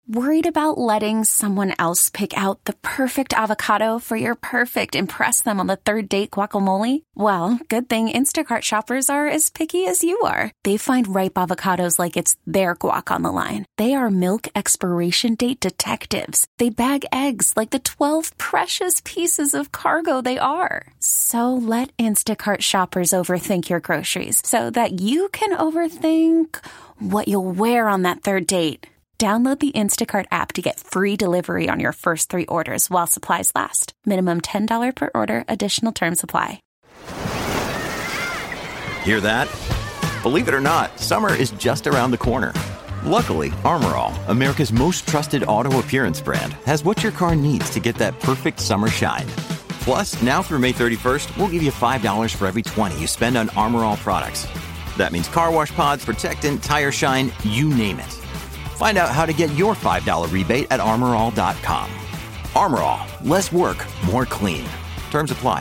Worried about letting someone else pick out the perfect avocado for your perfect impress them on the third date guacamole? Well, good thing Instacart shoppers are as picky as you are. They find ripe avocados like it's their guac on the line. They are milk expiration date detectives. They bag eggs like the 12 precious pieces of cargo they are. So let Instacart shoppers overthink your groceries so that you can overthink what you'll wear on that third date. Download the Instacart app to get free delivery on your first 3 orders while supplies last. Minimum $10 per order. Additional terms apply. Hear that? Believe it or not, summer is just around the corner. Luckily, Armor All, America's most trusted auto appearance brand, has what your car needs to get that perfect summer shine. Plus, now through May 31st, we'll give you $5 for every $20 you spend on Armor All products. That means car wash pods, protectant, tire shine, you name it. Find out how to get your $5 rebate at armorall.com. Armor All, less work, more clean. Terms apply.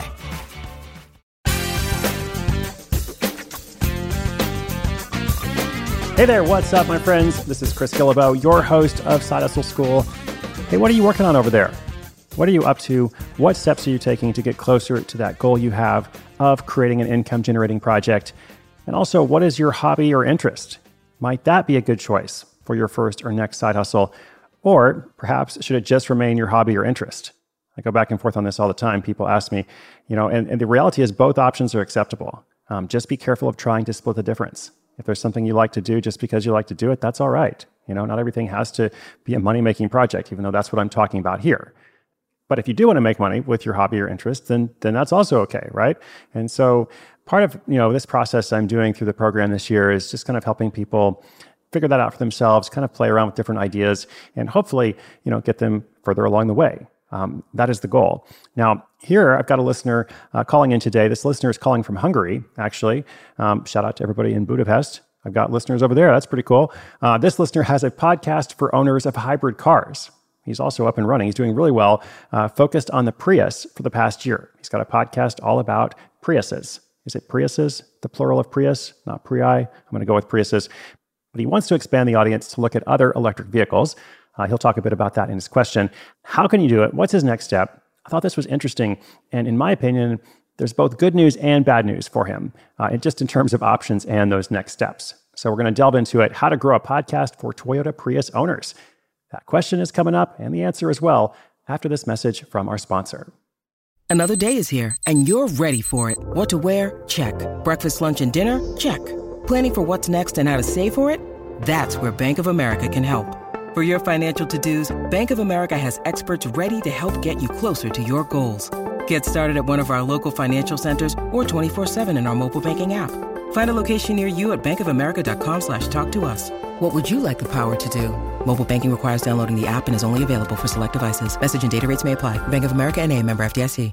Hey there, what's up, my friends? This is Chris Guillebeau, your host of Side Hustle School. Hey, what are you working on over there? What are you up to? What steps are you taking to get closer to that goal you have of creating an income-generating project? And also, what is your hobby or interest? Might that be a good choice for your first or next side hustle? Or perhaps should it just remain your hobby or interest? I go back and forth on this all the time. People ask me, and the reality is both options are acceptable. Just be careful of trying to split the difference. If there's something you like to do just because you like to do it, that's all right. Not everything has to be a money-making project, even though that's what I'm talking about here. But if you do want to make money with your hobby or interest, then that's also okay, right? And so part of this process I'm doing through the program this year is just kind of helping people figure that out for themselves, kind of play around with different ideas, and hopefully, get them further along the way. That is the goal. Now, here I've got a listener calling in today. This listener is calling from Hungary, actually. Shout out to everybody in Budapest. I've got listeners over there. That's pretty cool. This listener has a podcast for owners of hybrid cars. He's also up and running. He's doing really well, focused on the Prius for the past year. He's got a podcast all about Priuses. Is it Priuses, the plural of Prius, not Prii? I'm going to go with Priuses. But he wants to expand the audience to look at other electric vehicles. He'll talk a bit about that in his question. How can you do it? What's his next step? I thought this was interesting. And in my opinion, there's both good news and bad news for him, just in terms of options and those next steps. So we're going to delve into it. How to grow a podcast for Toyota Prius owners. That question is coming up, and the answer as well, after this message from our sponsor. Another day is here, and you're ready for it. What to wear? Check. Breakfast, lunch, and dinner? Check. Planning for what's next and how to save for it? That's where Bank of America can help. For your financial to-dos, Bank of America has experts ready to help get you closer to your goals. Get started at one of our local financial centers or 24/7 in our mobile banking app. Find a location near you at bankofamerica.com/talktous. What would you like the power to do? Mobile banking requires downloading the app and is only available for select devices. Message and data rates may apply. Bank of America N.A., member FDIC.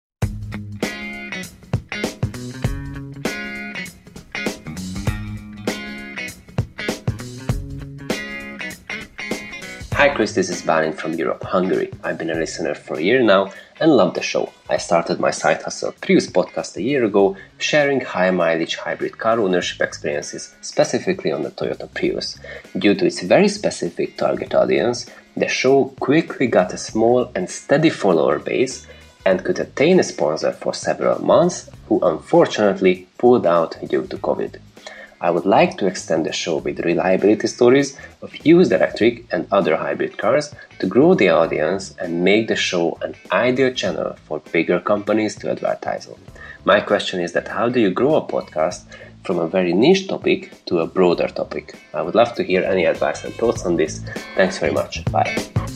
Hi Chris, this is Balint from Europe, Hungary. I've been a listener for a year now and love the show. I started my Side Hustle Prius podcast a year ago, sharing high-mileage hybrid car ownership experiences, specifically on the Toyota Prius. Due to its very specific target audience, the show quickly got a small and steady follower base and could attain a sponsor for several months, who unfortunately pulled out due to COVID. I would like to extend the show with reliability stories of used electric and other hybrid cars to grow the audience and make the show an ideal channel for bigger companies to advertise on. My question is that how do you grow a podcast from a very niche topic to a broader topic? I would love to hear any advice and thoughts on this. Thanks very much. Bye.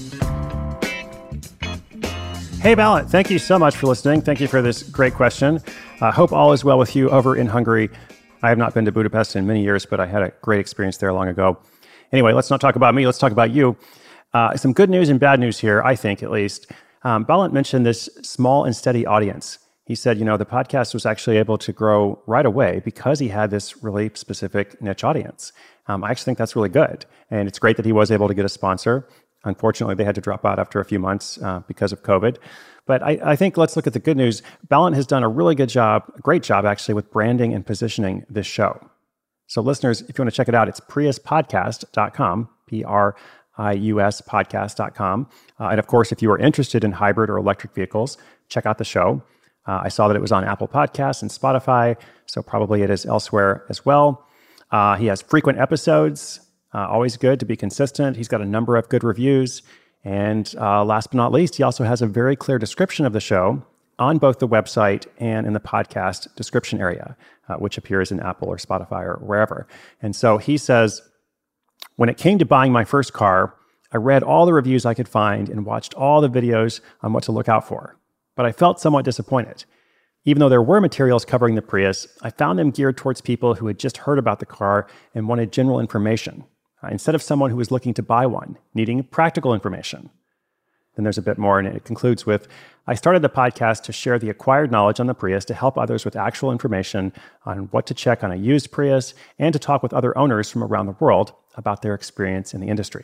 Hey, Balint, thank you so much for listening. Thank you for this great question. I hope all is well with you over in Hungary. I have not been to Budapest in many years, but I had a great experience there long ago. Anyway, let's not talk about me. Let's talk about you. Some good news and bad news here, I think, at least. Balint mentioned this small and steady audience. He said, the podcast was actually able to grow right away because he had this really specific niche audience. I actually think that's really good. And it's great that he was able to get a sponsor. Unfortunately, they had to drop out after a few months because of COVID. But I think let's look at the good news. Balint has done a really good job, a great job actually, with branding and positioning this show. So listeners, if you want to check it out, it's priuspodcast.com, iuspodcast.com. And of course, if you are interested in hybrid or electric vehicles, check out the show. I saw that it was on Apple Podcasts and Spotify, so probably it is elsewhere as well. He has frequent episodes, always good to be consistent. He's got a number of good reviews. And last but not least, he also has a very clear description of the show on both the website and in the podcast description area, which appears in Apple or Spotify or wherever. And so he says, when it came to buying my first car, I read all the reviews I could find and watched all the videos on what to look out for. But I felt somewhat disappointed. Even though there were materials covering the Prius, I found them geared towards people who had just heard about the car and wanted general information, instead of someone who was looking to buy one, needing practical information. Then there's a bit more, and it concludes with, I started the podcast to share the acquired knowledge on the Prius to help others with actual information on what to check on a used Prius and to talk with other owners from around the world about their experience in the industry.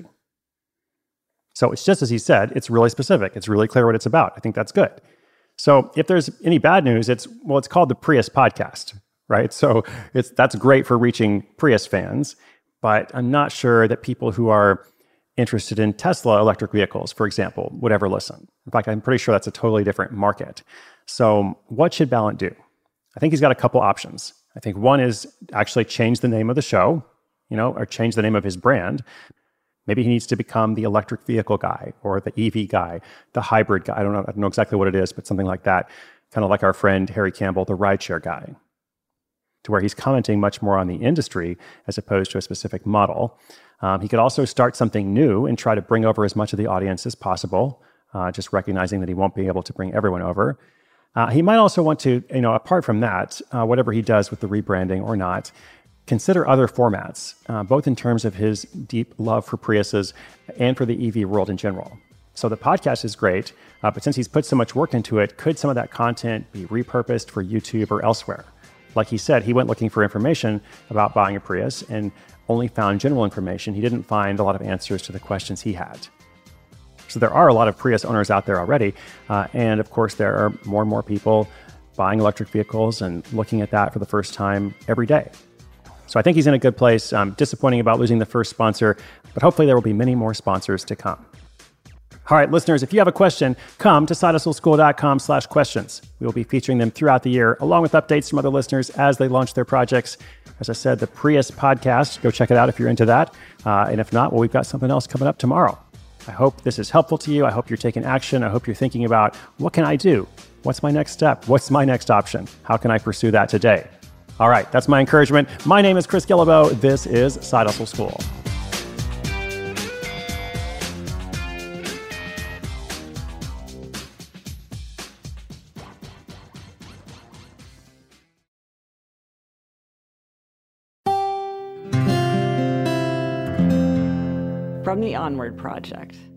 So it's just as he said, it's really specific. It's really clear what it's about. I think that's good. So if there's any bad news, it's called the Prius Podcast, right? So that's great for reaching Prius fans, but I'm not sure that people who are interested in Tesla electric vehicles, for example, would ever listen. In fact, I'm pretty sure that's a totally different market. So what should Balint do? I think he's got a couple options. I think one is actually change the name of the show, or change the name of his brand. Maybe he needs to become the electric vehicle guy or the EV guy, the hybrid guy. I don't know exactly what it is, but something like that. Kind of like our friend Harry Campbell, the rideshare guy, to where he's commenting much more on the industry as opposed to a specific model. He could also start something new and try to bring over as much of the audience as possible, just recognizing that he won't be able to bring everyone over. He might also want to, apart from that, whatever he does with the rebranding or not, consider other formats, both in terms of his deep love for Priuses and for the EV world in general. So the podcast is great, but since he's put so much work into it, could some of that content be repurposed for YouTube or elsewhere? Like he said, he went looking for information about buying a Prius and only found general information. He didn't find a lot of answers to the questions he had. So there are a lot of Prius owners out there already. And of course, there are more and more people buying electric vehicles and looking at that for the first time every day. So I think he's in a good place. Disappointing about losing the first sponsor, but hopefully there will be many more sponsors to come. All right, listeners, if you have a question, come to sidehustleschool.com/questions. We will be featuring them throughout the year, along with updates from other listeners as they launch their projects. As I said, the Prius Podcast, go check it out if you're into that. And if not, well, we've got something else coming up tomorrow. I hope this is helpful to you. I hope you're taking action. I hope you're thinking about, what can I do? What's my next step? What's my next option? How can I pursue that today? All right, that's my encouragement. My name is Chris Guillebeau. This is Side Hustle School. From the Onward Project.